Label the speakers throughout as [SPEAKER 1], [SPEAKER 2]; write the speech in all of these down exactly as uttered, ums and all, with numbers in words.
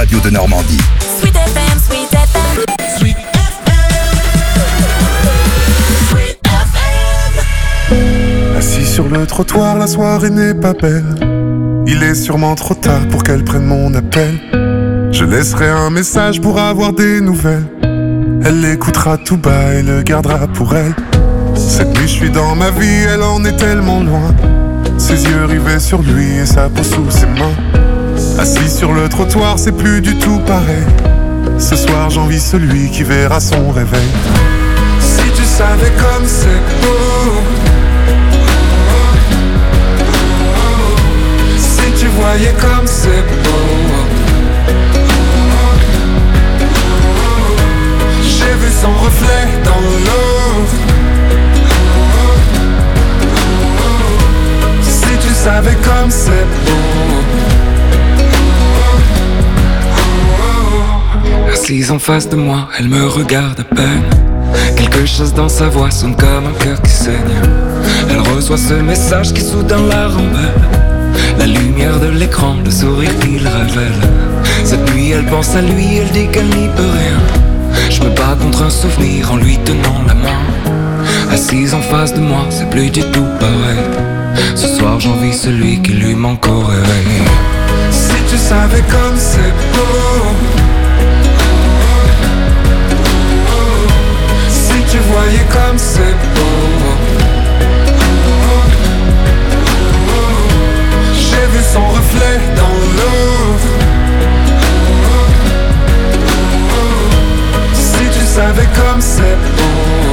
[SPEAKER 1] radio de Normandie.
[SPEAKER 2] Sweet F M, Sweet F M. Sweet F M. Sweet F M.
[SPEAKER 3] Assis sur le trottoir, la soirée n'est pas belle. Il est sûrement trop tard pour qu'elle prenne mon appel. Je laisserai un message pour avoir des nouvelles. Elle l'écoutera tout bas et le gardera pour elle. Cette nuit je suis dans ma vie, elle en est tellement loin. Ses yeux rivés sur lui et sa peau sous ses mains. Assis sur le trottoir, c'est plus du tout pareil. Ce soir j'envie celui qui verra son réveil. Si tu savais comme c'est beau, si tu voyais comme c'est beau. J'ai vu son reflet dans l'eau. Si tu savais comme c'est beau.
[SPEAKER 4] Assise en face de moi, elle me regarde à peine. Quelque chose dans sa voix sonne comme un cœur qui saigne. Elle reçoit ce message qui soudain la rembelle. La lumière de l'écran, le sourire qu'il révèle. Cette nuit elle pense à lui, elle dit qu'elle n'y peut rien. Je me bats contre un souvenir en lui tenant la main. Assise en face de moi, c'est plus du tout pareil. Ce soir j'envie celui qui lui manque au réveil.
[SPEAKER 3] Si tu savais comme c'est beau. Si tu voyais comme c'est beau. J'ai vu son reflet dans l'eau. Si tu savais comme c'est beau.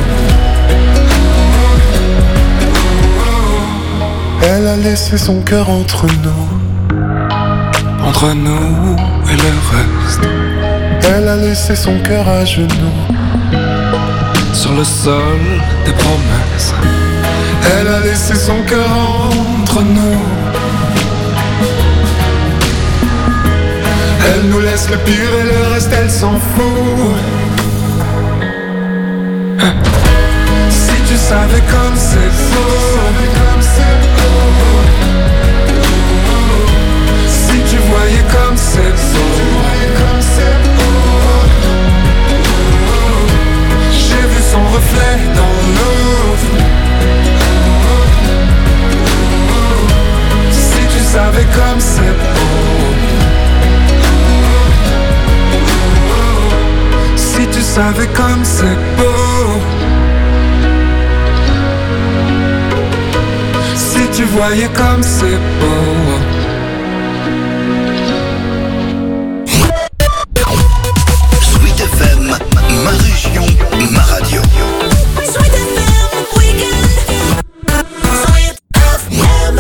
[SPEAKER 3] Elle a laissé son cœur entre nous.
[SPEAKER 4] Entre nous et le reste.
[SPEAKER 3] Elle a laissé son cœur à genoux.
[SPEAKER 4] Sur le sol des promesses.
[SPEAKER 3] Elle a laissé son cœur entre nous. Elle nous laisse le pire et le reste elle s'en fout. Hein. Si tu savais comme c'est beau. Si tu voyais comme c'est beau. J'ai vu son reflet dans l'eau. Si tu savais comme c'est beau. Si tu savais comme c'est beau. Si tu voyais comme c'est beau.
[SPEAKER 1] Sweet F M, ma région, ma radio.
[SPEAKER 2] Sweet F M Weekend. Sweet F M.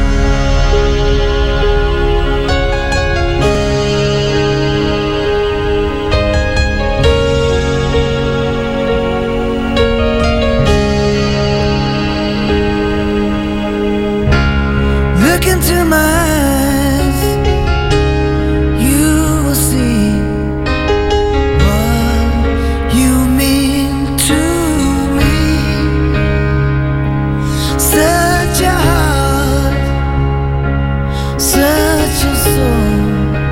[SPEAKER 5] Look into my eyes, you will see what you mean to me. Such a heart, such a soul.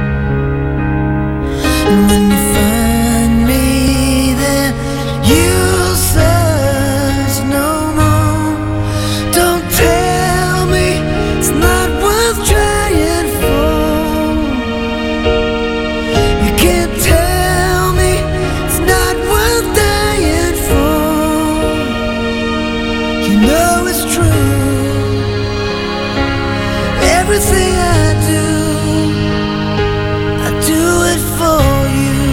[SPEAKER 5] And when you find me there, you'll search no more. Don't tell me it's not worth trying for. You can't tell me it's not worth dying for. You know it's true. Everything I do, I do it for you.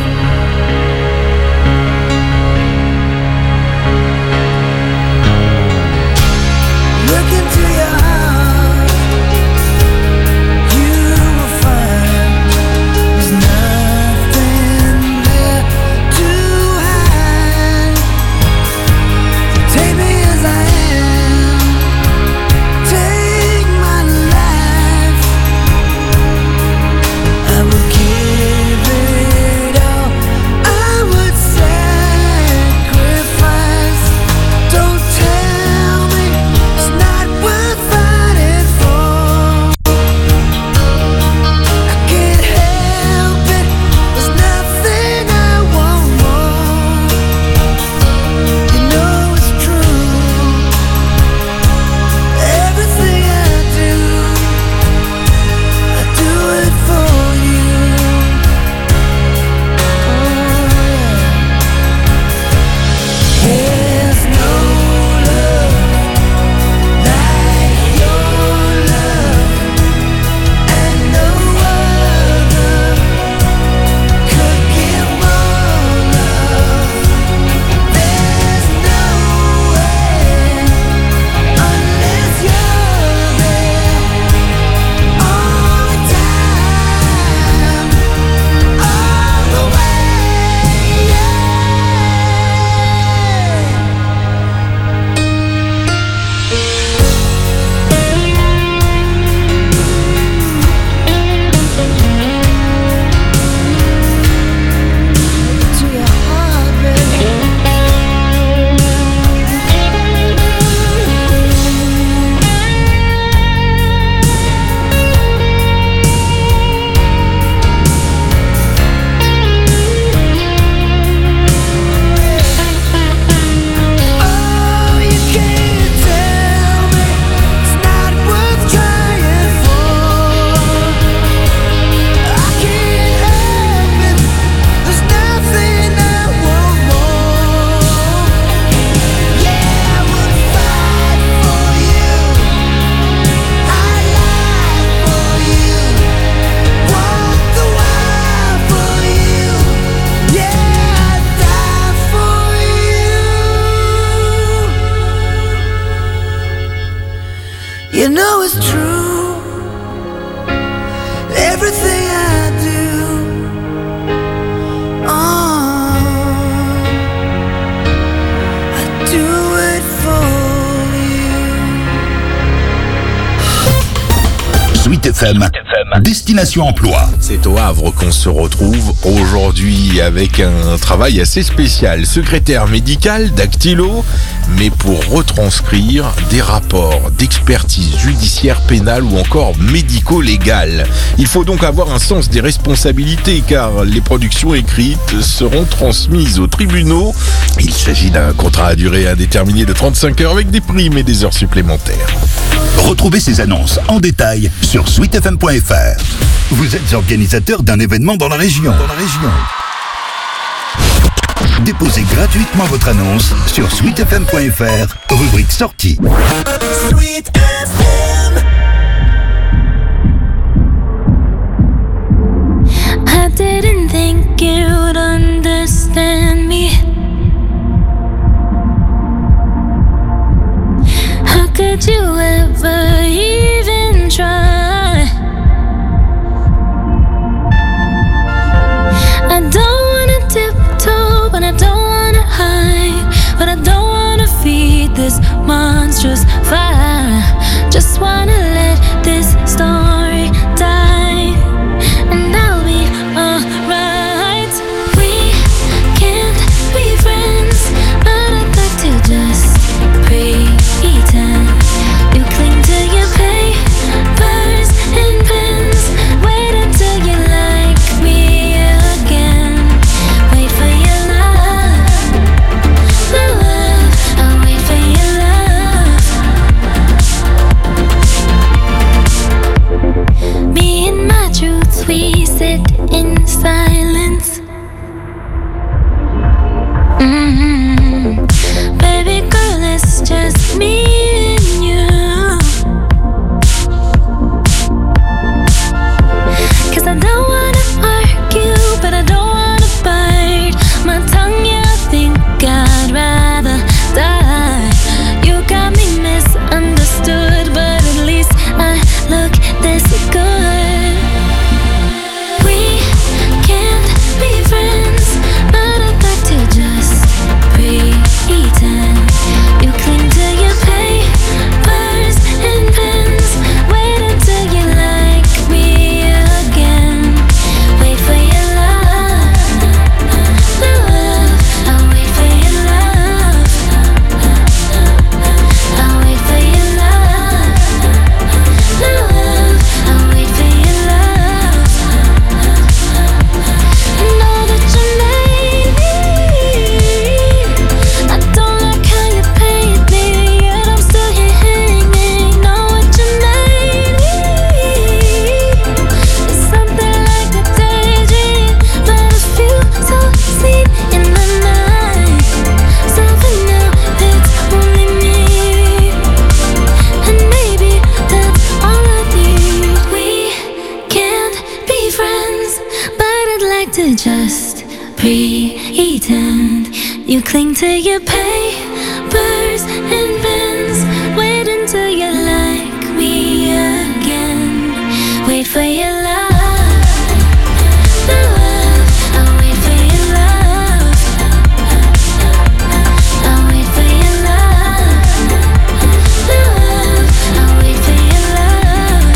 [SPEAKER 5] Look into your heart, you will find there's nothing there to hide. Take me as I am, take my life. You know it's true. Everything I do, oh, I do it for you.
[SPEAKER 1] Sweet F M, Destination Emploi.
[SPEAKER 6] C'est au Havre qu'on se retrouve aujourd'hui avec un travail assez spécial. Secrétaire médical, dactylo, mais pour retranscrire des rapports d'expertise judiciaire, pénale ou encore médico-légale. Il faut donc avoir un sens des responsabilités car les productions écrites seront transmises aux tribunaux. Il s'agit d'un contrat à durée indéterminée de trente-cinq heures avec des primes et des heures supplémentaires.
[SPEAKER 1] Retrouvez ces annonces en détail sur sweet f m point f r. Vous êtes organisateur d'un événement dans la région. Dans la région. Déposez gratuitement votre annonce sur sweet f m point f r, rubrique sortie.
[SPEAKER 2] Sweet F M.
[SPEAKER 7] I didn't think you'd understand me. How could you ever even try? I don't wanna tiptoe, but I don't wanna hide, but I don't wanna feed this monstrous fire. Just wanna let this story die, and I'll be alright. We can't be friends, but I'd like to just pretend. You cling to your papers and pens. Wait until you like me again. Wait for your love, love. I'll wait for your love. Me and my truths, we sit in silence. Mm-hmm. Baby girl, it's just me and you. 'Cause I don't wanna argue, but I don't wanna bite my tongue. Yeah, I think I'd rather die. You got me misunderstood, but at least I look this good. We can't be friends, but I'd like to just pretend. You cling to your papers and pens. Wait until you like me again. Wait for your love, love. I'll wait for your love. I'll wait for your love, love. I'll wait for your love. I know that you made me. I don't like how you paint me, yet I'm still here hanging. Know what you made me. It's something like a daydream, but it feels so sweet in the night. So for now, it's only me, and maybe that's all I need. We can't be friends, but I'd like to just pretend. You cling to your papers and pens. Wait until you like me again. Wait for your love, love. I'll wait for your love. I'll wait for your love, love. I'll wait for your love.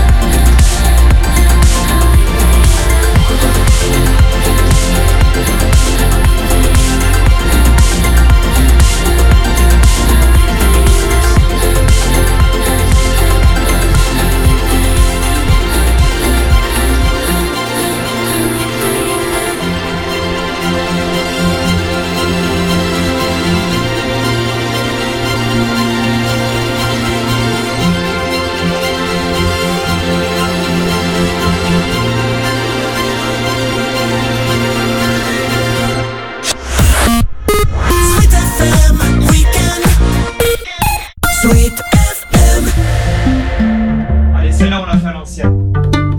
[SPEAKER 2] Sweet F M Weekend. Sweet F M.
[SPEAKER 8] Allez, celle-là, on l'a fait à l'ancienne.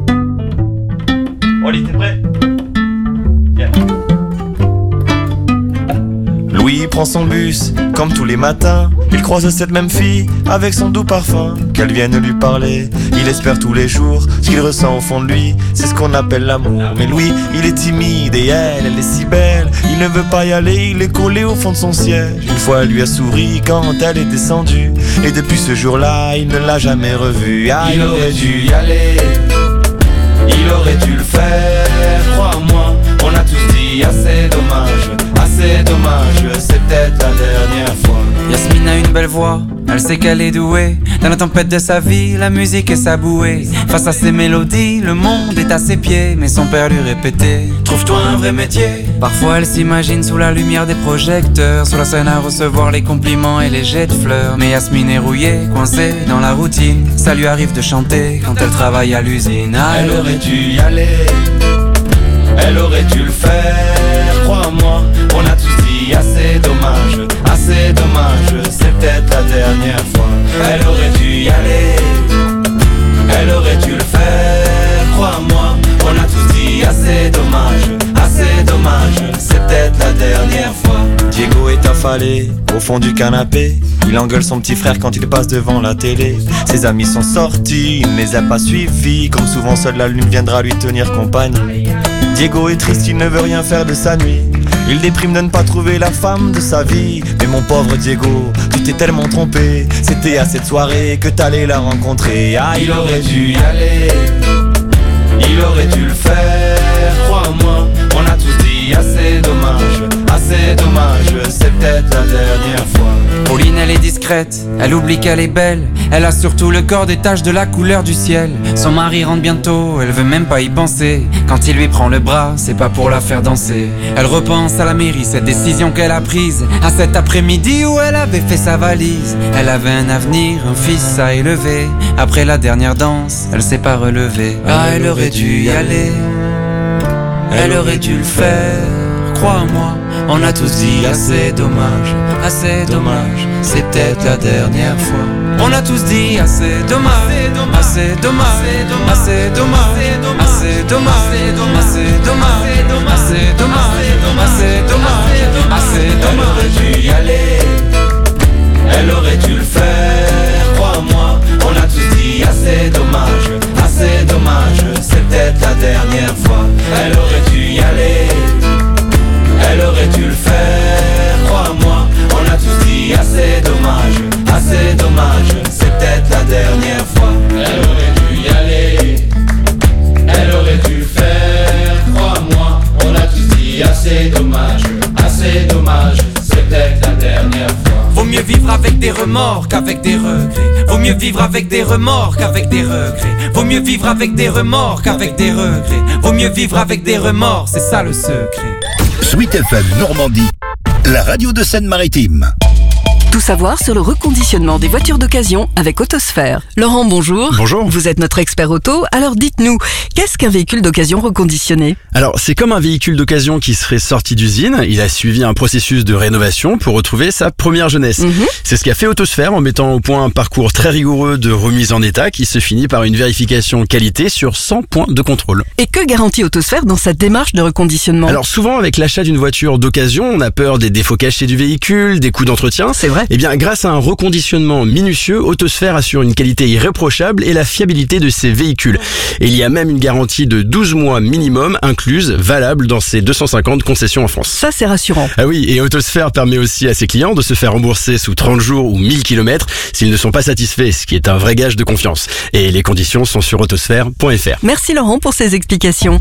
[SPEAKER 8] Oli, t'es prêt? Viens.
[SPEAKER 9] Louis prend son bus, Comme tous les matins, il croise cette même fille avec son doux parfum. Qu'elle vienne lui parler, il espère tous les jours. Ce qu'il ressent au fond de lui, c'est ce qu'on appelle l'amour. Mais lui, il est timide et elle, elle est si belle. Il ne veut pas y aller, il est collé au fond de son siège. Une fois elle lui a souri quand elle est descendue. Et depuis ce jour-là, il ne l'a jamais revue. Ah, il aurait dû y aller, il aurait dû le faire, crois-moi. On a tous dit assez dommage, assez dommage, c'est peut-être la dernière fois.
[SPEAKER 10] Yasmine a une belle voix, elle sait qu'elle est douée. Dans la tempête de sa vie, la musique est sa bouée. Face à ses mélodies, le monde est à ses pieds. Mais son père lui répétait, trouve-toi un vrai métier. Parfois elle s'imagine sous la lumière des projecteurs, sur la scène à recevoir les compliments et les jets de fleurs. Mais Yasmine est rouillée, coincée dans la routine. Ça lui arrive de chanter quand elle travaille à l'usine. Ah,
[SPEAKER 9] elle aurait dû y aller, elle aurait dû le faire, crois-moi. On a tous dit assez dommage, assez dommage, c'est peut-être la dernière fois. Elle aurait dû y aller, elle aurait dû le faire, crois-moi. On a tous dit assez dommage, assez dommage, c'est peut-être la dernière fois. Diego est affalé au fond du canapé. Il engueule son petit frère quand il passe devant la télé. Ses amis sont sortis, il ne les a pas suivis. Comme souvent seule la lune viendra lui tenir compagnie. Diego est triste, il ne veut rien faire de sa nuit. Il déprime de ne pas trouver la femme de sa vie. Mais mon pauvre Diego, tu t'es tellement trompé. C'était à cette soirée que t'allais la rencontrer. Ah, il aurait dû y aller, il aurait dû le faire, crois-moi. On a tous dit assez dommage, assez dommage, c'est peut-être la dernière fois.
[SPEAKER 10] Pauline elle est discrète, elle oublie qu'elle est belle. Elle a surtout le corps des taches de la couleur du ciel. Son mari rentre bientôt, elle veut même pas y penser. Quand il lui prend le bras, c'est pas pour la faire danser. Elle repense à la mairie, cette décision qu'elle a prise, à cet après-midi où elle avait fait sa valise. Elle avait un avenir, un fils à élever. Après la dernière danse, elle s'est pas relevée. Ah, elle aurait dû y aller, elle aurait dû le faire, crois-moi. On a tous dit assez dommage, assez dommage, c'est peut-être la dernière fois. On a tous dit assez dommage, assez dommage, assez dommage, assez dommage, assez dommage, assez dommage, assez dommage, assez dommage.
[SPEAKER 9] Elle aurait dû y aller, elle aurait dû le faire, crois-moi. On a tous dit assez dommage, assez dommage, c'est peut-être la dernière fois. Elle aurait dû y aller, elle aurait dû le faire, crois-moi. On a tous dit assez dommage, assez dommage, c'est peut-être la dernière fois. Elle aurait dû y aller, elle aurait dû le faire, crois-moi. On a tous dit assez dommage, assez dommage, c'est peut-être la dernière fois.
[SPEAKER 10] Vaut mieux vivre avec des remords qu'avec des regrets. Vaut mieux vivre avec des remords qu'avec des regrets. Vaut mieux vivre avec des remords qu'avec des regrets. Vaut mieux vivre avec des remords, c'est ça le secret.
[SPEAKER 1] Sweet F M Normandie, la radio de Seine-Maritime.
[SPEAKER 11] Tout savoir sur le reconditionnement des voitures d'occasion avec Autosphère. Laurent, bonjour.
[SPEAKER 12] Bonjour.
[SPEAKER 11] Vous êtes notre expert auto, alors dites-nous, qu'est-ce qu'un véhicule d'occasion reconditionné ?
[SPEAKER 12] Alors, c'est comme un véhicule d'occasion qui serait sorti d'usine. Il a suivi un processus de rénovation pour retrouver sa première jeunesse.
[SPEAKER 11] Mhm.
[SPEAKER 12] C'est ce qu'a fait Autosphère en mettant au point un parcours très rigoureux de remise en état qui se finit par une vérification qualité sur cent points de contrôle.
[SPEAKER 11] Et que garantit Autosphère dans sa démarche de reconditionnement ?
[SPEAKER 12] Alors souvent, avec l'achat d'une voiture d'occasion, on a peur des défauts cachés du véhicule, des coûts d'entretien.
[SPEAKER 11] C'est vrai.
[SPEAKER 12] Eh bien, grâce à un reconditionnement minutieux, Autosphère assure une qualité irréprochable et la fiabilité de ses véhicules. Et il y a même une garantie de douze mois minimum incluse, valable dans ses deux cent cinquante concessions en France.
[SPEAKER 11] Ça, c'est rassurant.
[SPEAKER 12] Ah oui, et Autosphère permet aussi à ses clients de se faire rembourser sous trente jours ou mille kilomètres s'ils ne sont pas satisfaits, ce qui est un vrai gage de confiance. Et les conditions sont sur autosphère point f r.
[SPEAKER 11] Merci Laurent pour ces explications.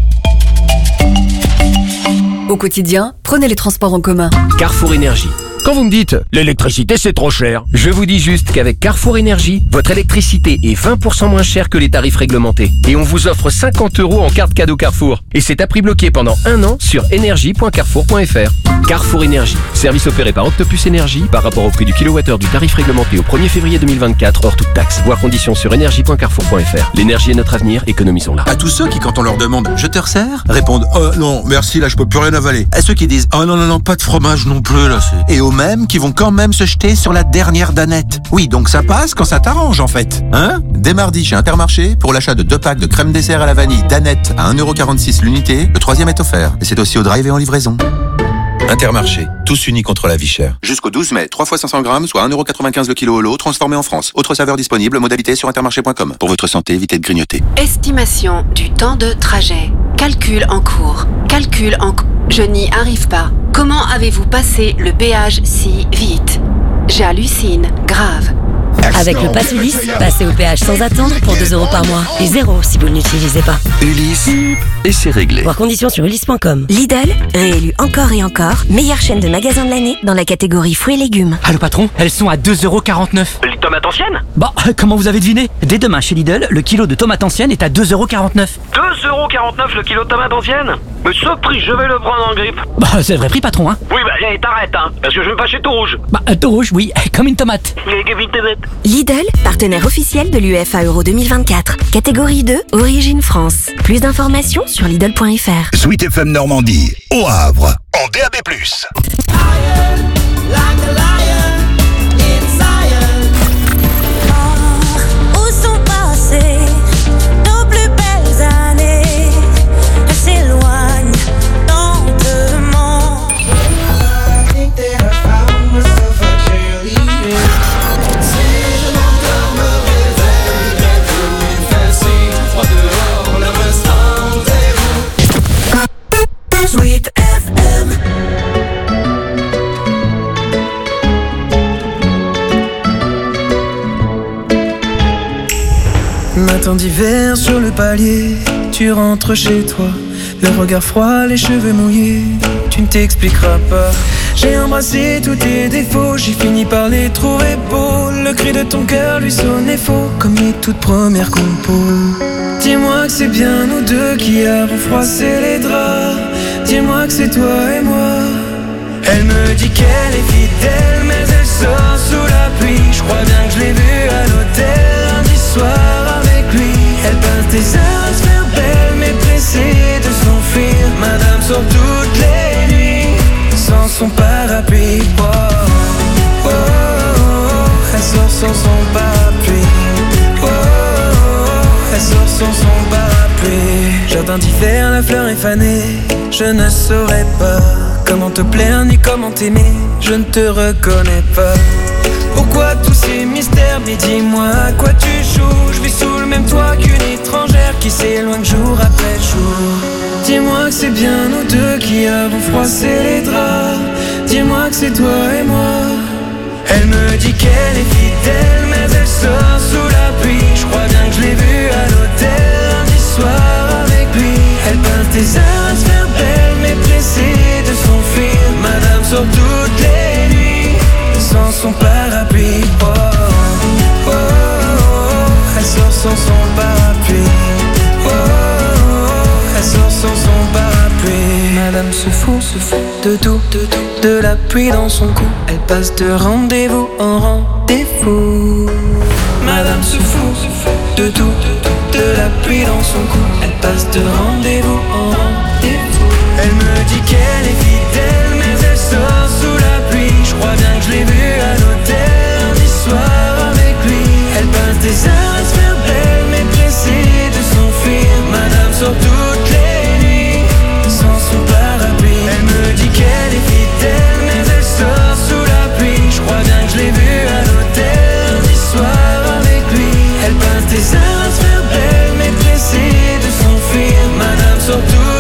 [SPEAKER 11] Au quotidien, prenez les transports en commun.
[SPEAKER 13] Carrefour Énergie. Quand vous me dites « l'électricité c'est trop cher », je vous dis juste qu'avec Carrefour Énergie, votre électricité est vingt pour cent moins chère que les tarifs réglementés. Et on vous offre cinquante euros en carte cadeau Carrefour. Et c'est à prix bloqué pendant un an sur énergie point carrefour point f r. Carrefour Énergie. Service opéré par Octopus Énergie par rapport au prix du kilowattheure du tarif réglementé au premier février deux mille vingt-quatre hors toute taxe. Voir conditions sur énergie point carrefour point f r. L'énergie est notre avenir, économisons-la.
[SPEAKER 14] À tous ceux qui, quand on leur demande « je te resserre ?» répondent « oh non, merci, là je peux plus rien avaler ». À ceux qui disent « oh non, non, non, pas de fromage non plus, là c'est... » Et aux mêmes qui vont quand même se jeter sur la dernière danette. Oui, donc ça passe quand ça t'arrange en fait. Hein ? Dès mardi chez Intermarché, pour l'achat de deux packs de crème dessert à la vanille danette à un euro quarante-six l'unité, le troisième est offert. Et c'est aussi au drive et en livraison. Intermarché, tous unis contre la vie chère. Jusqu'au douze mai, trois fois cinq cents grammes, soit un euro quatre-vingt-quinze le kilo au lot, transformé en France. Autre saveur disponible, modalité sur intermarché point com. Pour votre santé, évitez de grignoter.
[SPEAKER 11] Estimation du temps de trajet. Calcul en cours. Calcul en cours. Je n'y arrive pas. Comment avez-vous passé le péage si vite? J'hallucine. Grave.
[SPEAKER 15] Avec le Pass Ulysse, passez au péage sans attendre pour deux euros par mois. Et zéro si vous ne l'utilisez pas.
[SPEAKER 16] Ulysse, et c'est réglé.
[SPEAKER 15] Voir conditions sur ulysse point com.
[SPEAKER 17] Lidl, réélu encore et encore, meilleure chaîne de magasins de l'année dans la catégorie fruits et légumes.
[SPEAKER 18] Allô patron, elles sont à deux euros quarante-neuf.
[SPEAKER 19] Les tomates anciennes?
[SPEAKER 18] Bah, comment vous avez deviné? Dès demain chez Lidl, le kilo de tomates anciennes est à deux euros quarante-neuf.
[SPEAKER 19] deux euros quarante-neuf le kilo de tomates anciennes? Mais ce prix, je vais le prendre en grippe.
[SPEAKER 18] Bah, c'est le vrai prix patron, hein.
[SPEAKER 19] Oui, bah, allez, t'arrêtes, hein, parce que je vais pas chez tout rouge.
[SPEAKER 18] Bah, euh, tout rouge, oui, comme une tomate.
[SPEAKER 19] Comme une tomate.
[SPEAKER 17] Lidl, partenaire officiel de l'U E F A Euro deux mille vingt-quatre. Catégorie deux, Origine France. Plus d'informations sur Lidl point F R.
[SPEAKER 1] Sweet F M Normandie, au Havre, en D A B plus.
[SPEAKER 7] Où sont passées nos plus belles années? Elles s'éloignent lentement. I think that I found myself a cheerleader. Si je m'endors, me réveille, bien tout est facile. Froid dehors, le restant est vous. Sweet F M.
[SPEAKER 20] Matin d'hiver sur le palier, tu rentres chez toi, le regard froid, les cheveux mouillés, tu ne t'expliqueras pas. J'ai embrassé tous tes défauts, j'ai fini par les trouver beaux. Le cri de ton cœur lui sonnait faux, comme les toutes premières compos. Dis-moi que c'est bien nous deux qui avons froissé les draps. Dis-moi que c'est toi et moi. Elle me dit qu'elle est fidèle, mais elle sort sous la pluie. Je crois bien que je l'ai vue à l'hôtel lundi soir avec lui. Elle passe des heures à se faire belle, mais pressée de s'enfuir. Madame sort toutes les nuits sans son parapluie. Oh, oh, oh, oh. Elle sort sans son parapluie. Oh, oh, oh. Elle sort sans son parapluie. Jardin d'hiver, la fleur est fanée. Je ne saurais pas comment te plaire ni comment t'aimer. Je ne te reconnais pas. Pourquoi tous ces mystères? Mais dis-moi à quoi tu joues. Je vis sous le même toit qu'une étrangère qui s'éloigne jour après jour. Dis-moi que c'est bien nous deux qui avons froissé les draps. Dis-moi que c'est toi et moi. Elle me dit qu'elle est fidèle, mais elle sort sous la pluie. Je crois bien que je l'ai vue à l'hôtel lundi soir avec lui. Elle passe des heures à se faire belle, mais pressée de s'enfuir. Madame sort toutes les nuits sans son parapluie. Oh, oh, oh, oh. Elle sort sans son parapluie. Oh, oh, oh. Elle sort sans son parapluie. Madame se fout, se fout de tout, de tout, de la pluie dans son cou. Elle passe de rendez-vous en rendez-vous. Madame se fout, se fout de tout, de tout, de la pluie dans son cou. Elle passe de rendez-vous en rendez-vous. Elle me dit qu'elle est fidèle, mais elle sort sous la pluie. Je crois bien que je l'ai vue à l'hôtel lundi soir avec lui. Elle passe des heures à se faire belle, mais pressée de s'enfuir. Madame sort toutes les nuits sans son parapluie. Elle me dit qu'elle est fidèle, mais elle sort sous la pluie. Je crois bien que je l'ai vue à l'hôtel lundi soir avec lui. Elle passe des heures à se faire belle, mais pressée de s'enfuir. Madame sort toutes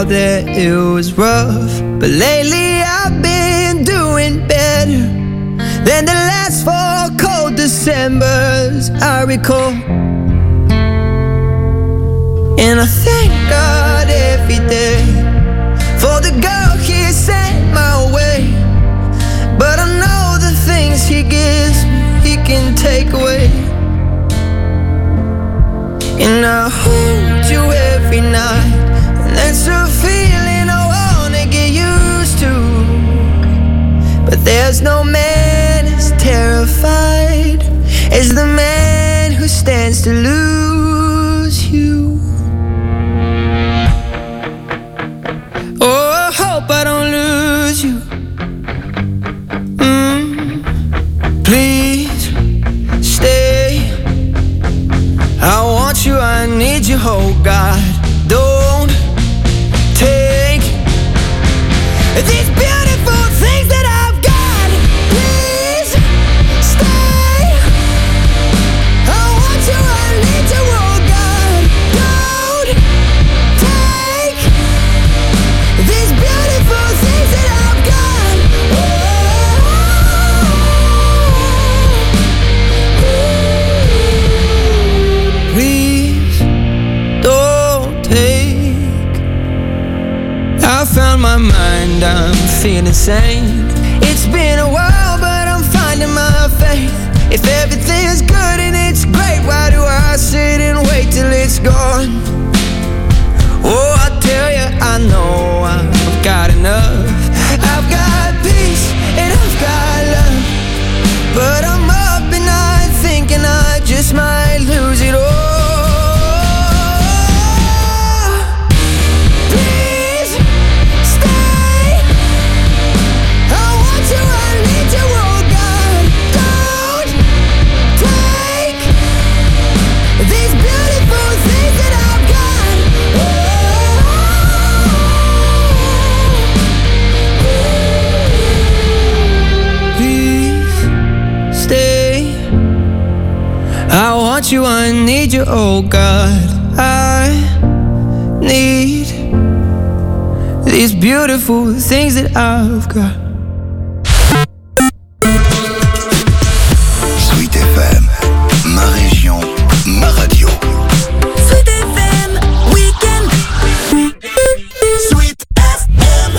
[SPEAKER 20] out there it was rough, but lately I've been doing better than the last four cold Decembers I recall. And I thank God every day for the girl He sent my way. But I know the things He gives me, He can take away. And I hold you every night, and that's a feeling I wanna get used to. But there's no man as terrified as the man who stands to lose you. Oh, I hope I don't lose you. Mm. Please stay. I want you, I need you, oh God. Don't take these beautiful things that I've got. Please stay. I want you, I need you, oh God. Don't take these beautiful things that I've got. Oh. Please don't take. I found my mind, I'm feeling sane. It's been a while, but I'm finding my faith. If everything's good and it's great, why do I sit and wait till it's gone? Oh, I tell you, I know I've got enough. I've got peace and I've got love, but I'm up and I'm thinking I just might lose it all. Please stay. I want you, I need you, oh God. Don't take these beautiful things that I've got. Please stay. I want you, I need you, oh God. I need these beautiful things that I've got.
[SPEAKER 1] Sweet F M, ma région, ma radio.
[SPEAKER 2] Sweet F M Weekend. Sweet F M.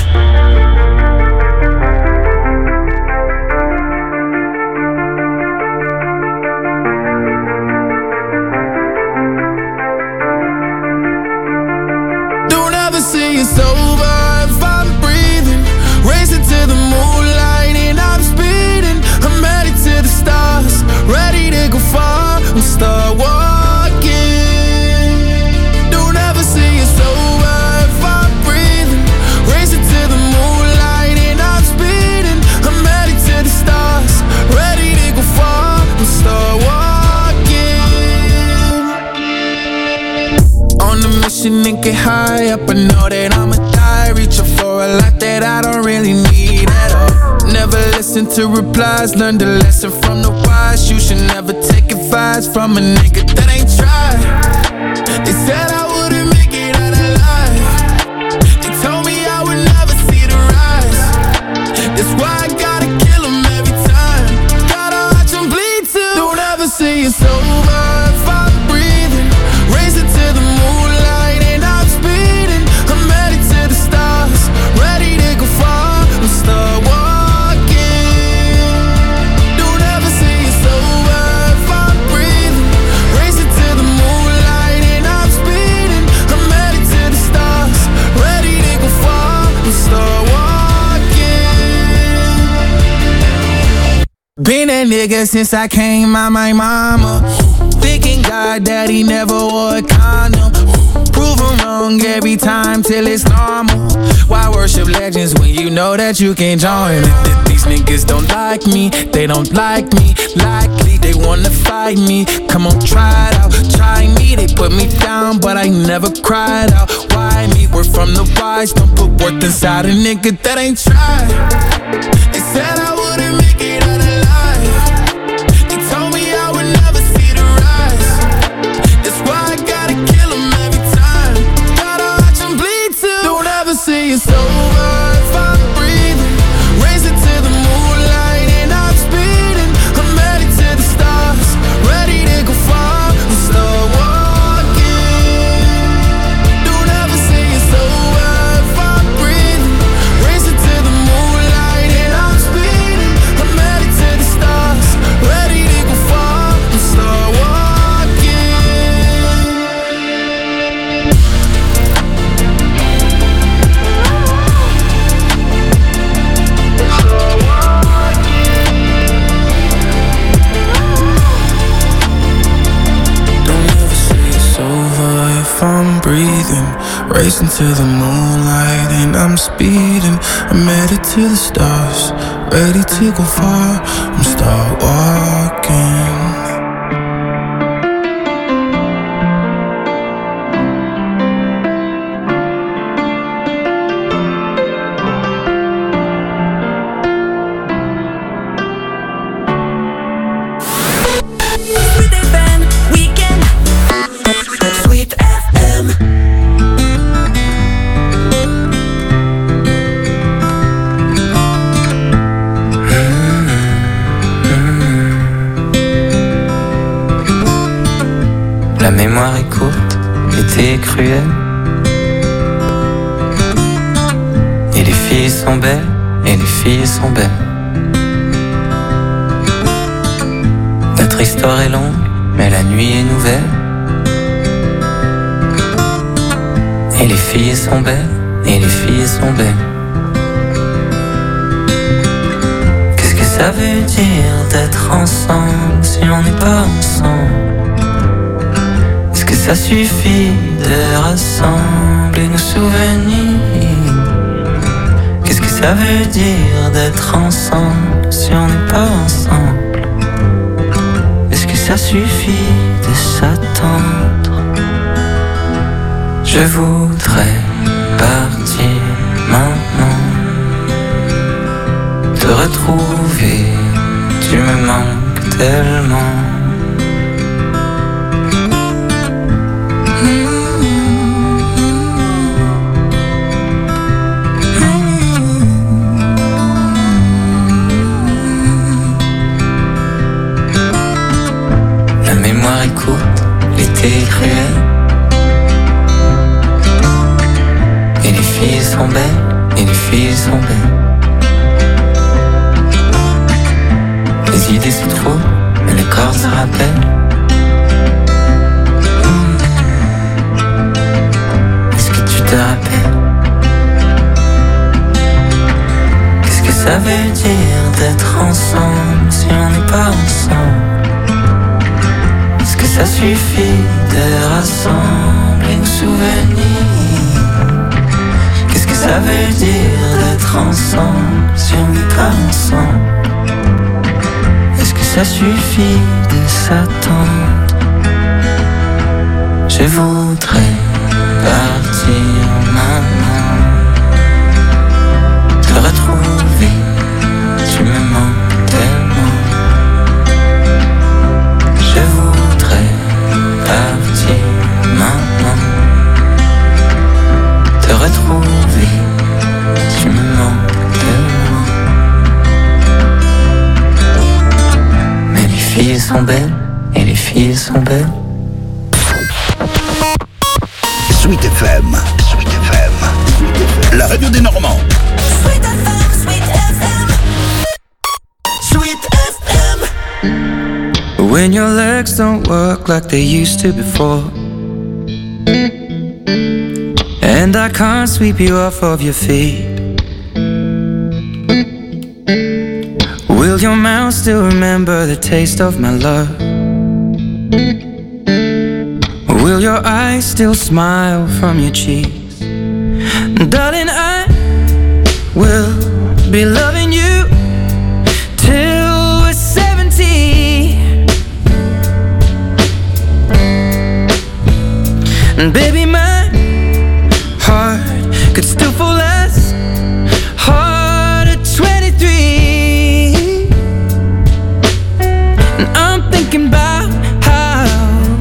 [SPEAKER 21] Don't ever say it's over if I'm breathing. Racing to the moonlight and I'm speeding. I'm headed to the stars, ready to go far. I'm start walking. Don't ever say it's over if I'm breathing. Racing to the moonlight and I'm speeding. I'm headed to the stars, ready to go far. I'm start walking. On a mission and get high up, I know that I'ma die. Reaching for a lot that I don't really need at all. Never listen to replies, learn the lesson from the wise. You should never take advice from a nigga that ain't tried. They said I wouldn't make it out alive. They told me I would never see the rise. That's why I gotta kill 'em every time. Gotta watch 'em bleed too. Don't ever say it's over if I'm breathing. Racing to the moonlight and I'm speeding. I'm headed to the stars, ready to go far. I'm start walking. Don't ever say it's over if I'm breathing. Racing to the moonlight and I'm speeding. I'm headed to the stars, ready to go far. I'm start walking. Been that nigga since I came out my mama. Thinking God that he never wore a condom. Prove him wrong every time till it's normal. Why worship legends when you know that you can't join me? These niggas don't like me, they don't like me. Likely they wanna fight me. Come on, try it out, try me. They put me down, but I never cried out. Why me? We're from the wise, don't put worth inside a nigga that ain't tried. They said I wouldn't make it out alive. They told me I would never see the rise. That's why I gotta kill 'em every time. Gotta watch 'em bleed too. Don't ever never say it's over if I'm breathing. Racing to the moonlight and I'm speeding. I'm headed to the stars, ready to go far and start walking. Don't ever say it's over if I'm breathing. Racing to the moonlight and I'm speeding. I'm headed to the stars, ready to go far and start walking. If I'm breathing, racing to the moonlight and I'm speeding. I'm headed to the stars, ready to go far. I'm start walking.
[SPEAKER 2] Sweet F M Weekend. Sweet F M.
[SPEAKER 10] La mémoire est courte, l'été est cruel. Et les filles sont belles, et les filles sont belles. Notre histoire est longue, mais la nuit est nouvelle. Et les filles sont belles, et les filles sont belles. Qu'est-ce que ça veut dire d'être ensemble si on n'est pas ensemble? Est-ce que ça suffit de rassembler nos souvenirs? Qu'est-ce que ça veut dire d'être ensemble si on n'est pas ensemble? Est-ce que ça suffit de s'attendre? Je voudrais partir maintenant, te retrouver, tu me manques tellement. La mémoire est courte, l'été est cruel. Et les filles sont belles, et les filles sont belles. Les idées se trouvent, mais le corps se rappelle. Est-ce que tu te rappelles? Qu'est-ce que ça veut dire d'être ensemble si on n'est pas ensemble? Est-ce que ça suffit de rassembler nos souvenirs? Qu'est-ce que ça veut dire d'être ensemble si on n'est pas ensemble? Est-ce que ça suffit de s'attendre? Je voudrais partir maintenant, te retrouver, tu me manques tellement. Je voudrais partir maintenant, te retrouver, tu me manques tellement. Mais les filles sont belles, et les filles sont belles.
[SPEAKER 1] Sweet F M, Sweet F M, la radio des Normands.
[SPEAKER 2] Sweet F M, Sweet F M. Sweet F M.
[SPEAKER 20] When your legs don't work like they used to before, and I can't sweep you off of your feet, will your mouth still remember the taste of my love? Will your eyes still smile from your cheeks? Darling, I will be loving you till we're seventy. And baby, my heart could still fall as hard at twenty-three. And I'm thinking about how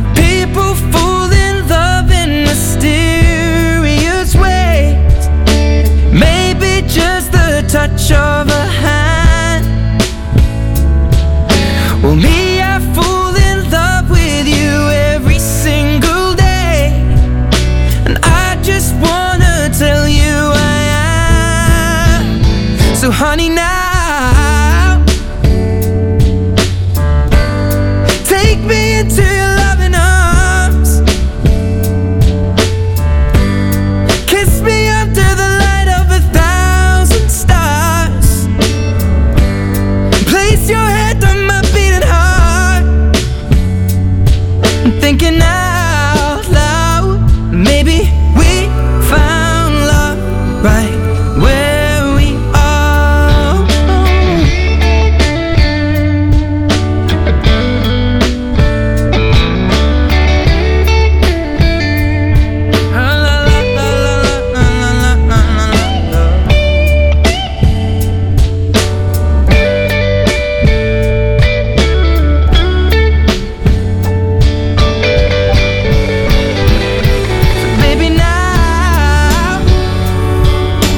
[SPEAKER 20] people fall in love in mysterious ways. touch of a hand. Well, me, I fall in love with you every single day, and I just wanna tell you I am. So honey, now take me into your loving arms, kiss me under the light of a thousand stars, place your head on my beating heart. I'm thinking out loud, maybe we found love right where we are. Baby, now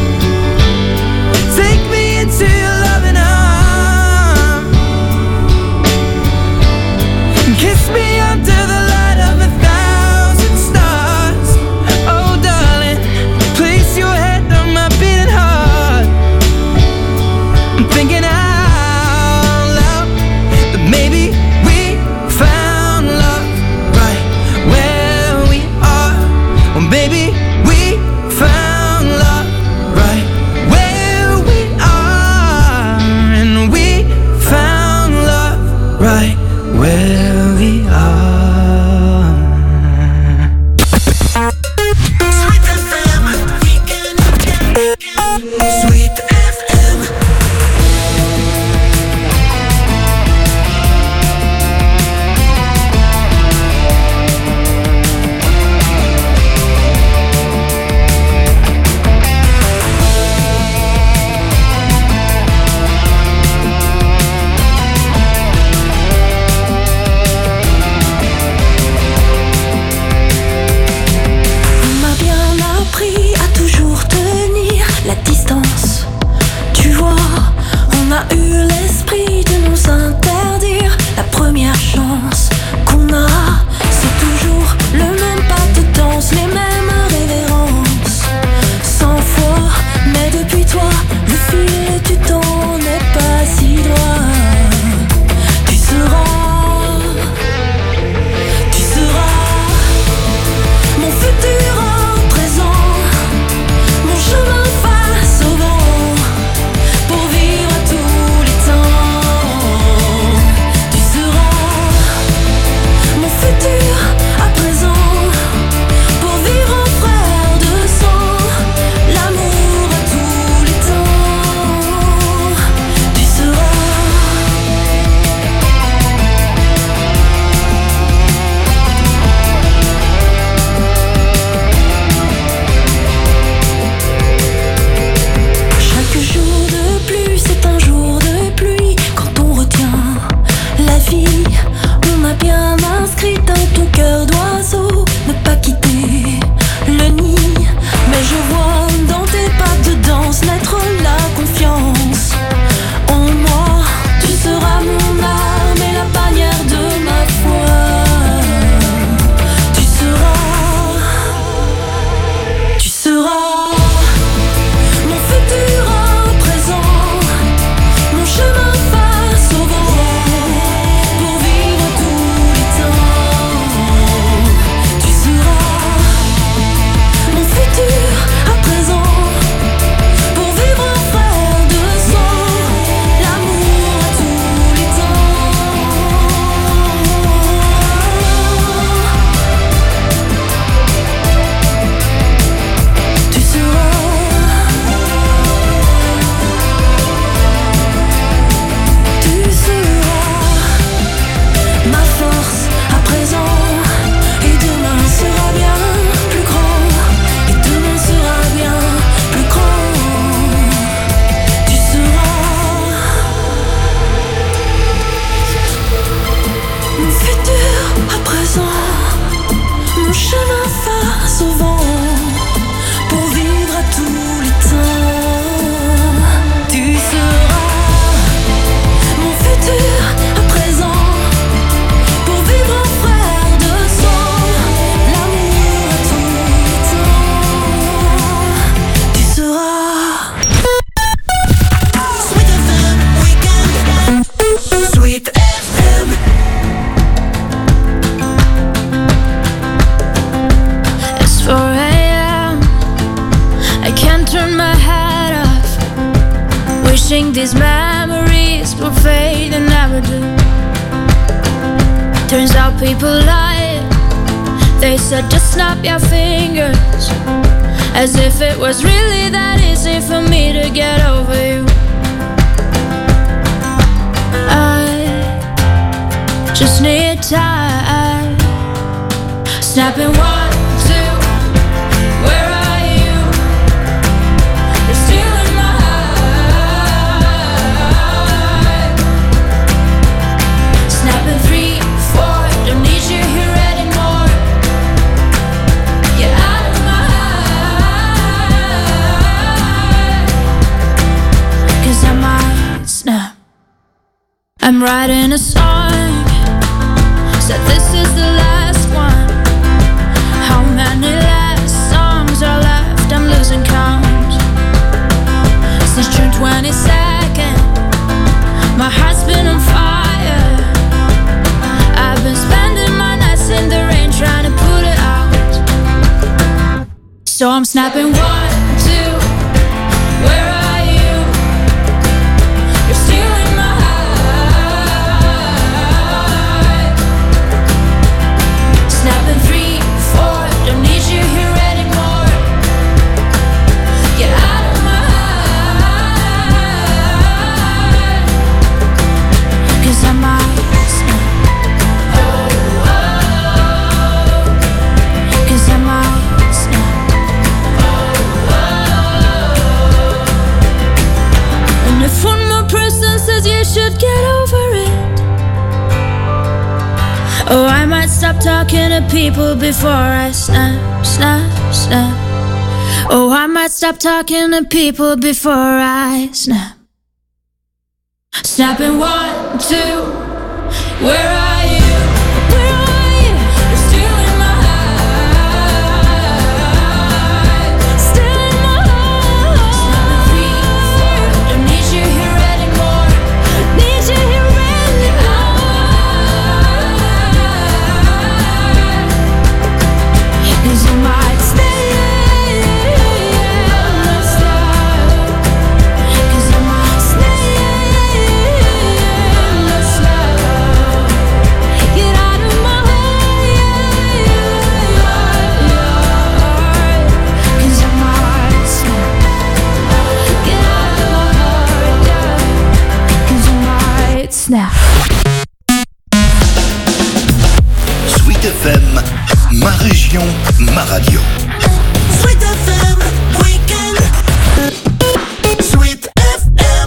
[SPEAKER 7] Wishing these memories will fade and never do. Turns out people lie. They said just snap your fingers, as if it was really that easy for me to get over you. I just need time. Snapping one, two, where are you? You're still in my heart. Snapping three, four, don't need you here anymore. Get out of my heart. 'Cause I might snap. I'm writing a song, said this is the last one. How many last songs are left? I'm losing count. Since June twenty-second, my heart's been on fire. I've been spending my nights in the rain trying to put it out. So I'm snapping one, two, where are you? You're still in my heart. Snapping three, four, don't need you here anymore. Get out of my heart. 'Cause I might snap. Oh, oh. 'Cause I might snap. Oh, oh. And if one more person says you should get over it, oh, I might stop talking to people before I snap, snap, snap. Oh, I might stop talking to people before I snap. Snapping one, two, where are you? Where are you? You're still in my heart. Still in my heart. Snapping three, four, don't need you here anymore. Need you here anymore. 'Cause I might stay. Cause I might stay. Get out of my heart. 'Cause I might snap. Get out of my heart. 'Cause I might snap.
[SPEAKER 1] Sweet F M, ma région, ma radio.
[SPEAKER 2] Sweet F M, weekend. Sweet F M.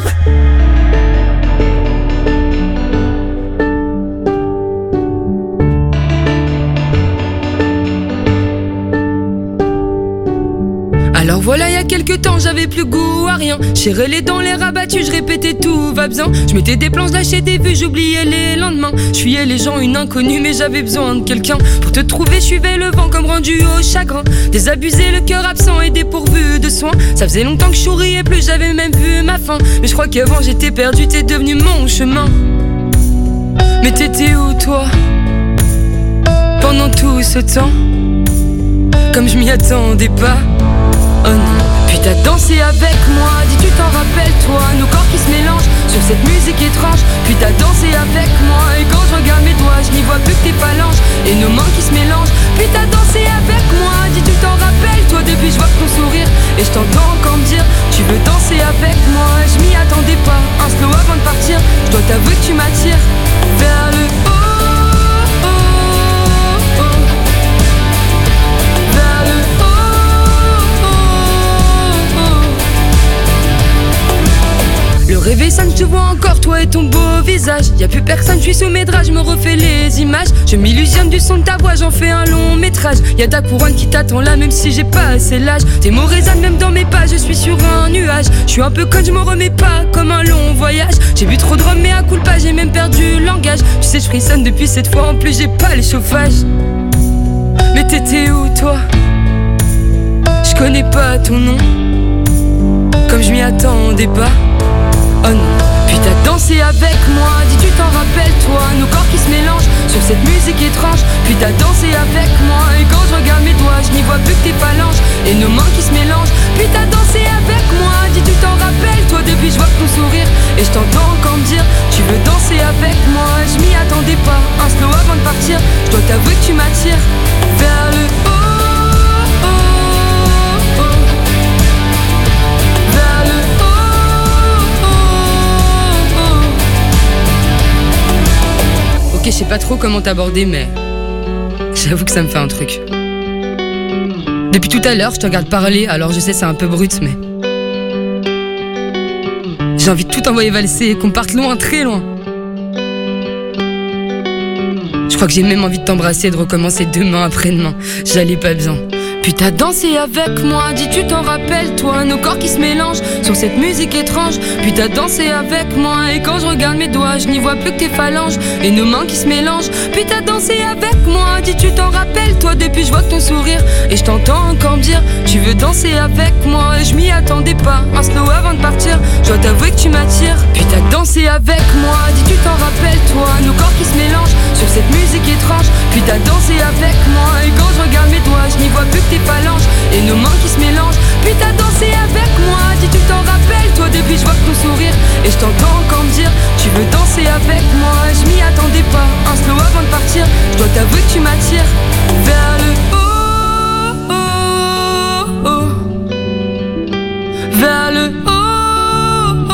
[SPEAKER 4] Alors voilà, il y a quelques temps, j'avais plus goût à rien. Serrais les dents, les rabattus, je répétais tout va bien. Je mettais des plans, je lâchais des vues, j'oubliais les lendemains. Je fuyais les gens, une inconnue, mais j'avais besoin de quelqu'un. Pour te trouver, je suivais le vent comme rendu au chagrin. Désabusé, le cœur absent et dépourvu de soins. Ça faisait longtemps que je souriais plus, j'avais même vu ma fin. Mais je crois qu'avant j'étais perdu, t'es devenu mon chemin. Mais t'étais où toi? Pendant tout ce temps, comme je m'y attendais pas. Oh non. Puis t'as dansé avec moi, dis tu t'en rappelles toi, nos corps qui se mélangent sur cette musique étrange. Puis t'as dansé avec moi, et quand je regarde mes doigts, je n'y vois plus que tes phalanges et nos mains qui se mélangent. Puis t'as dansé avec moi, dis tu t'en rappelles toi, depuis je vois ton sourire et je t'entends encore me dire tu veux danser avec moi. Je m'y attendais pas, un slow avant de partir, je dois t'avouer que tu m'attires vers le haut. Le réveil sonne, je te vois encore, toi et ton beau visage. Y'a plus personne, je suis sous mes draps, je me refais les images. Je m'illusionne du son de ta voix, j'en fais un long métrage. Y'a ta couronne qui t'attend là, même si j'ai pas assez l'âge. Tes mots résonnent même dans mes pas, je suis sur un nuage. Je suis un peu conne, je me remets pas, comme un long voyage. J'ai bu trop de rhum, mais à coup de pas, j'ai même perdu le langage. Tu sais, je frissonne depuis cette fois, en plus j'ai pas les chauffages. Mais t'étais où toi? Je connais pas ton nom, comme je m'y attendais pas. Oh non. Puis t'as dansé avec moi, dis tu t'en rappelles toi, nos corps qui se mélangent sur cette musique étrange. Puis t'as dansé avec moi, et quand je regarde mes doigts, je n'y vois plus que tes phalanges et nos mains qui se mélangent. Puis t'as dansé avec moi, dis tu t'en rappelles toi, depuis je vois ton sourire je sais pas trop comment t'aborder, mais j'avoue que ça me fait un truc. Depuis tout à l'heure, je te regarde parler, alors je sais c'est un peu brut, mais j'ai envie de tout envoyer valser, qu'on parte loin, très loin. Je crois que j'ai même envie de t'embrasser, de recommencer demain, après-demain. J'allais pas bien. Puis t'as dansé avec moi, dis tu t'en rappelles toi, nos corps qui se mélangent sur cette musique étrange. Puis t'as dansé avec moi, et quand je regarde mes doigts, je n'y vois plus que tes phalanges et nos mains qui se mélangent. Puis t'as dansé avec moi, dis tu t'en rappelles toi, depuis je vois ton sourire et je t'entends encore me dire tu veux danser avec moi. Et je m'y attendais pas, un slow avant de partir, je dois t'avouer que tu m'attires. Puis t'as dansé avec moi, dis tu t'en rappelles toi, nos corps qui se mélangent sur cette musique étrange. Puis t'as dansé avec moi, et quand je regarde mes doigts, je n'y vois plus que tes phalanges et nos mains qui se mélangent. Puis t'as dansé avec moi, dis tu t'en rappelles toi, depuis je vois ton sourire et je t'entends encore me dire tu veux danser avec moi. Je m'y attendais pas, un slow avant de partir, je dois t'avouer que tu m'attires vers le haut, oh, oh, vers le haut,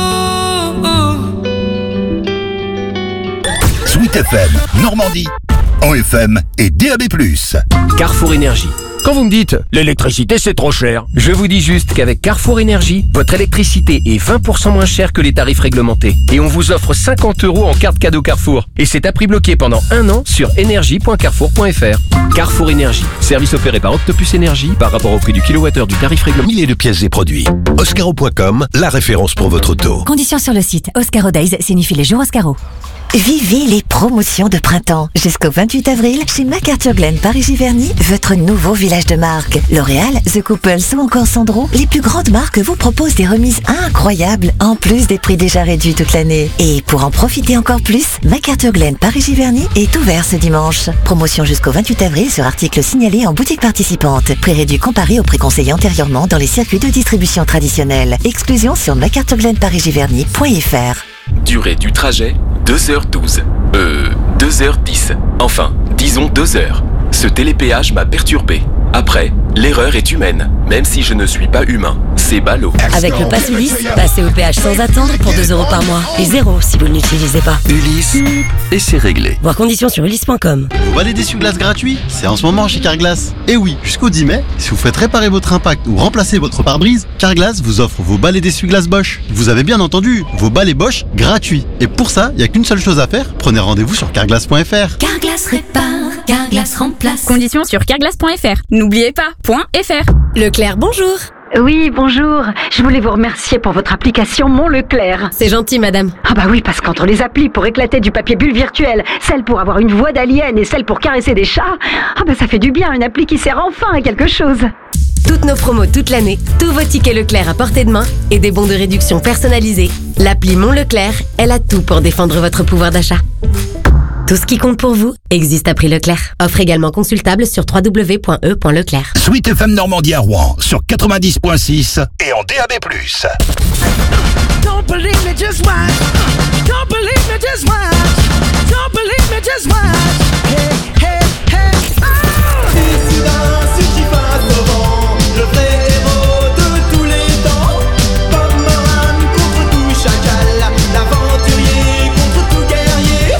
[SPEAKER 4] oh, oh.
[SPEAKER 1] Sweet F M, Normandie, en F M et D A B plus.
[SPEAKER 13] Carrefour Énergie. Quand vous me dites « l'électricité c'est trop cher », je vous dis juste qu'avec Carrefour Énergie, votre électricité est vingt pour cent moins chère que les tarifs réglementés. Et on vous offre cinquante euros en carte cadeau Carrefour. Et c'est à prix bloqué pendant un an sur énergie point carrefour point f r. Carrefour Énergie, service opéré par Octopus Énergie par rapport au prix du kilowattheure du tarif réglementé.
[SPEAKER 3] Milliers de pièces et produits. Oscaro point com, la référence pour votre auto.
[SPEAKER 22] Conditions sur le site. Oscaro Days signifie les jours Oscaro. Vivez les promotions de printemps. Jusqu'au vingt-huit avril, chez MacArthur Glen Paris-Giverny, votre nouveau village de marque. L'Oréal, The Couples ou encore Sandro, les plus grandes marques vous proposent des remises incroyables, en plus des prix déjà réduits toute l'année. Et pour en profiter encore plus, MacArthur Glen Paris-Giverny est ouvert ce dimanche. Promotion jusqu'au vingt-huit avril sur articles signalés en boutique participante. Prix réduit comparé au prix conseillé antérieurement dans les circuits de distribution traditionnels. Exclusion sur macarthur glen paris giverny point f r.
[SPEAKER 23] Durée du trajet, deux heures douze. Euh, deux heures dix. Enfin, disons deux heures. Ce télépéage m'a perturbé. Après, l'erreur est humaine, même si je ne suis pas humain. C'est ballot.
[SPEAKER 15] Avec le pass Ulysse, passez au péage sans attendre pour deux euros par mois. Et zéro si vous ne l'utilisez pas.
[SPEAKER 16] Ulysse, et c'est réglé.
[SPEAKER 15] Voir conditions sur ulysse point com.
[SPEAKER 24] Vous balai d'essuie-glace gratuit, c'est en ce moment chez Carglass. Et oui, jusqu'au dix mai, si vous faites réparer votre impact ou remplacer votre pare-brise, Carglass vous offre vos balais d'essuie-glace Bosch. Vous avez bien entendu, vos balais Bosch gratuits. Et pour ça, il n'y a qu'une seule chose à faire, prenez rendez-vous sur carglass point f r.
[SPEAKER 25] Carglass répare, Carglass remplace. Conditions sur carglass point f r. N'oubliez pas, .fr.
[SPEAKER 15] Leclerc, bonjour.
[SPEAKER 26] Oui, bonjour. Je voulais vous remercier pour votre application Mon Leclerc.
[SPEAKER 15] C'est gentil, madame.
[SPEAKER 26] Ah bah oui, parce qu'entre les applis pour éclater du papier bulle virtuel, celle pour avoir une voix d'alien et celle pour caresser des chats, ah bah ça fait du bien, une appli qui sert enfin à quelque chose.
[SPEAKER 15] Toutes nos promos toute l'année, tous vos tickets Leclerc à portée de main et des bons de réduction personnalisés. L'appli Mon Leclerc, elle a tout pour défendre votre pouvoir d'achat. Tout ce qui compte pour vous existe à prix Leclerc. Offre également consultable sur w w w point e point leclerc.
[SPEAKER 1] Sweet F M Normandie à Rouen sur quatre-vingt-dix point six et en D A B plus.
[SPEAKER 5] Don't believe me, just watch. Don't believe me, just watch. Don't believe me, just watch. Hey, hey, hey. Oh!
[SPEAKER 9] Dissident, celui qui passe devant, le vrai héros de tous les temps. Pomerane contre tout chacal, l'aventurier contre tout guerrier.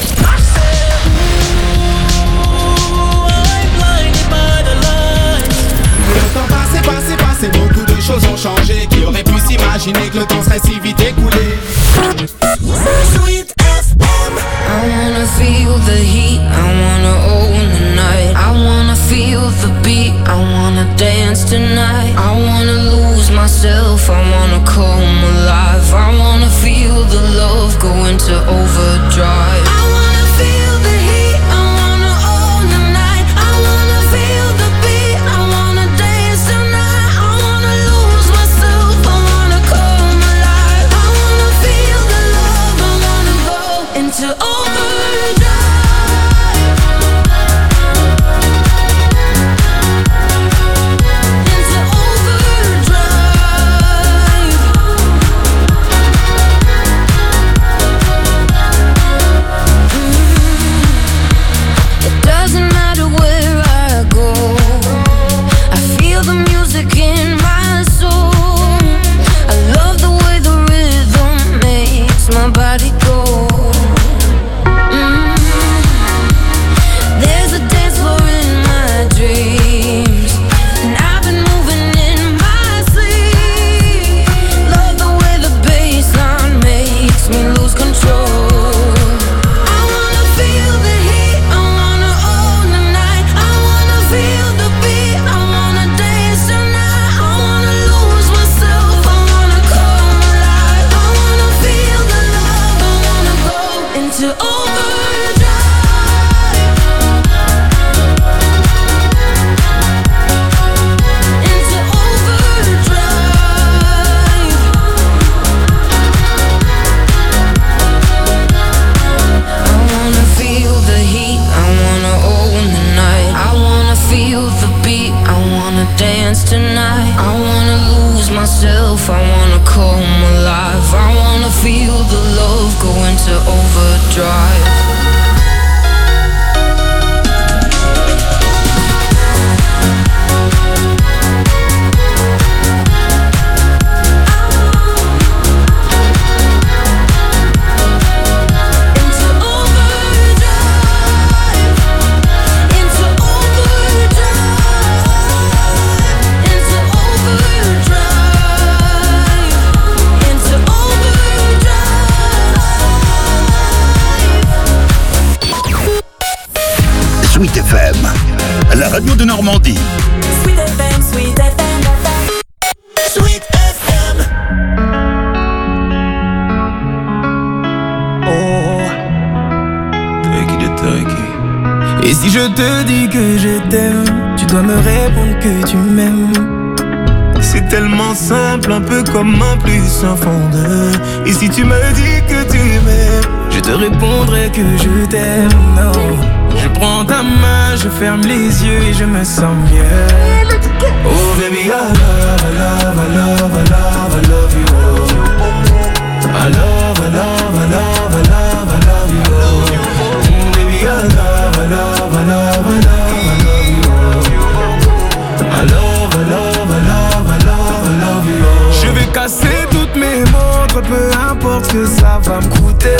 [SPEAKER 9] Le temps passé, passé, passé, beaucoup de choses ont changé. Qui aurait pu s'imaginer que le temps serait si vite écoulé?
[SPEAKER 2] Sweet F M.
[SPEAKER 27] I wanna feel the heat, I wanna own the night. I wanna feel the beat, I wanna dance tonight. I wanna lose myself, I wanna come alive. I wanna feel the love go into overdrive. I wanna feel the heat, I wanna own the night. I wanna feel the beat, I wanna dance tonight. I wanna lose myself, I wanna come alive. I wanna feel the love, I wanna go into overdrive. myself, I wanna come alive. I wanna feel the love go into overdrive.
[SPEAKER 1] Sweet F M, la radio de Normandie.
[SPEAKER 2] Sweet F M, Sweet F M, Sweet F M.
[SPEAKER 20] Oh, take it, take it. Et si je te dis que je t'aime, tu dois me répondre que tu m'aimes. C'est tellement simple, un peu comme un plus un fond de. Et si tu me dis que tu m'aimes, je te répondrai que je t'aime. Non. Je prends ta main, je ferme les yeux et je me sens mieux. Oh baby, I love, I love, I love, I love, I love you. I love, I love, I love, I love, I love you. Oh baby, I love, I love, I love, I love, I love you. I love, I love, I love, I love, I love you. Je vais casser toutes mes montres, peu importe ce que ça va me coûter.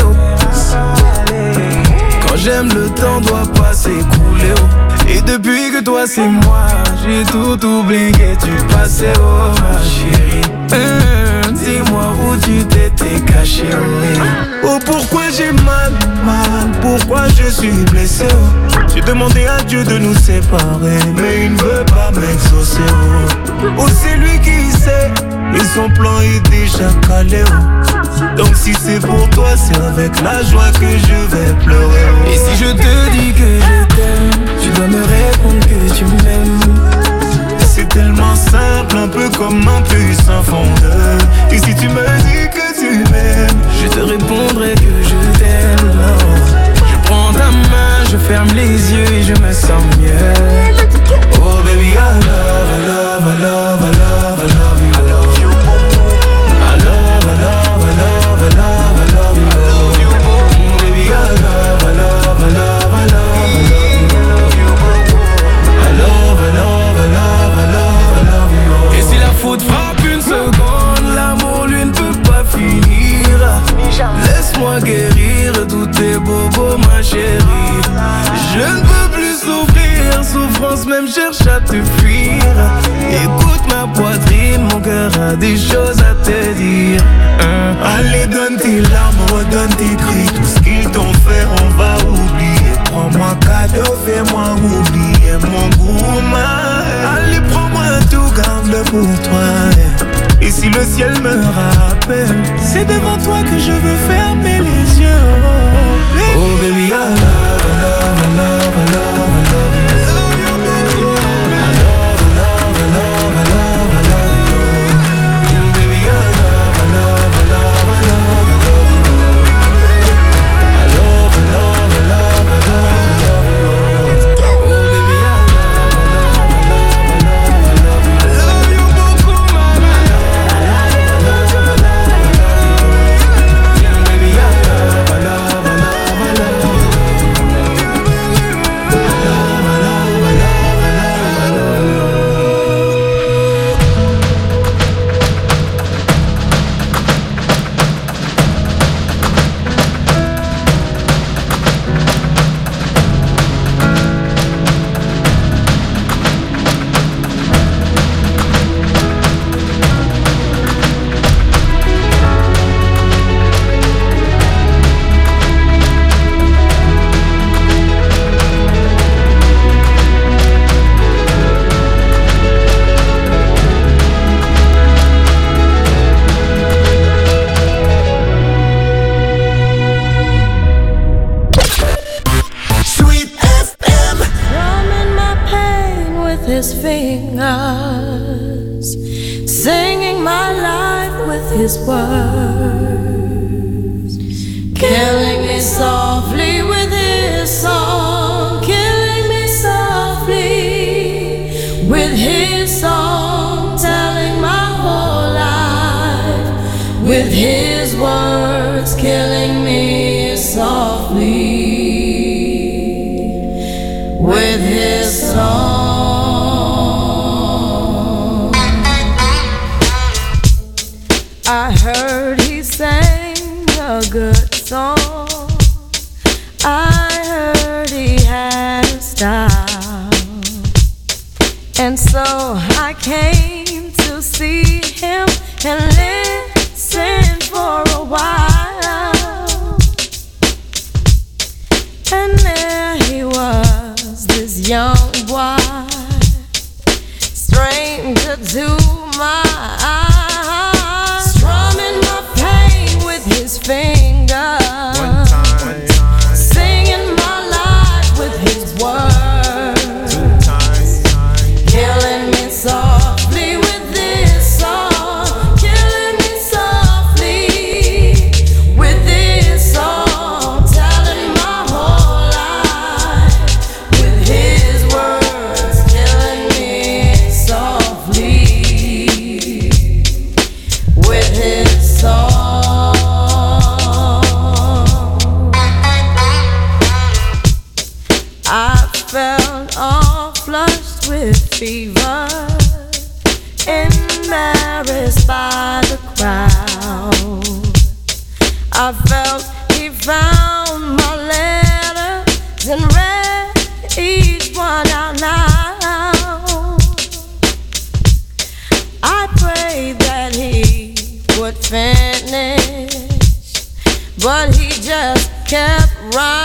[SPEAKER 20] Quand j'aime, le temps doit pas s'écouler, oh. Et depuis que toi c'est moi, j'ai tout oublié, tu passais, oh ma chérie. Hum, dis-moi où tu t'étais caché, oh. Oh pourquoi j'ai mal, mal, pourquoi je suis blessé, oh. J'ai demandé à Dieu de nous séparer, mais il ne veut pas m'exaucer, oh. Oh c'est lui qui sait, et son plan est déjà calé, oh. Donc si c'est pour toi, c'est avec la joie que je vais pleurer, oh. Et si je te dis que je t'aime, tu dois me répondre que tu m'aimes. C'est tellement simple, un peu comme un puissant fondeur. Et si tu me dis que tu m'aimes, je te répondrai que je t'aime. Je prends ta main, je ferme les yeux et je me sens mieux. Oh baby, I love, I love, I love, I love, I love you. I love you. I love, I love, I love, I love, I love you. Oh baby, I love, I love, I love, I love, I love you. I love, I love, I love, I love, I love you. Et si la faute frappe une seconde, l'amour lui ne peut pas finir. Laisse-moi guérir tous tes bobos, ma chérie. Je ne peux plus souffrir, souffrance même cherche à te fuir. Écoute ma poitrine, mon cœur a des choses à te dire. hein. Allez donne tes larmes, redonne tes cris. Tout ce qu'ils t'ont fait on va oublier. Prends-moi cadeau, fais-moi oublier mon goût, ma. Allez prends-moi tout, garde-le pour toi. Et si le ciel me rappelle, c'est devant toi que je veux fermer les yeux. Oh baby, I love, I love, I love, I love, I love you. I love, I love, I love, I love, I love you. Oh baby, I love, I love, I love, I love, I love you. I love, I love, I love, I love, I love you. Oh baby, I love, I love, I love, I love, I love you. I love you beaucoup, mama. I love, I love, I love, I love you. Baby, I love, I love, I love, I love you.
[SPEAKER 5] his fingers, singing my life with his words, killing me softly with his song, killing me softly with his song, telling my whole life.
[SPEAKER 27] with his words killing me softly, with his song.
[SPEAKER 5] I heard he sang a good song. I heard he had a style, and so I came to see him and listen for a while. And there he was, this young boy, stranger to my eyes, strumming my pain with his fingers, one time, one time. Singing my life with his words, two times, killing me softly with this song, killing me softly with this song, telling my whole life with his words, killing me softly with his song. I felt all flushed with fever, embarrassed by the crowd. I felt he found my letters and read each one out loud. I prayed that he would finish, but he just kept writing.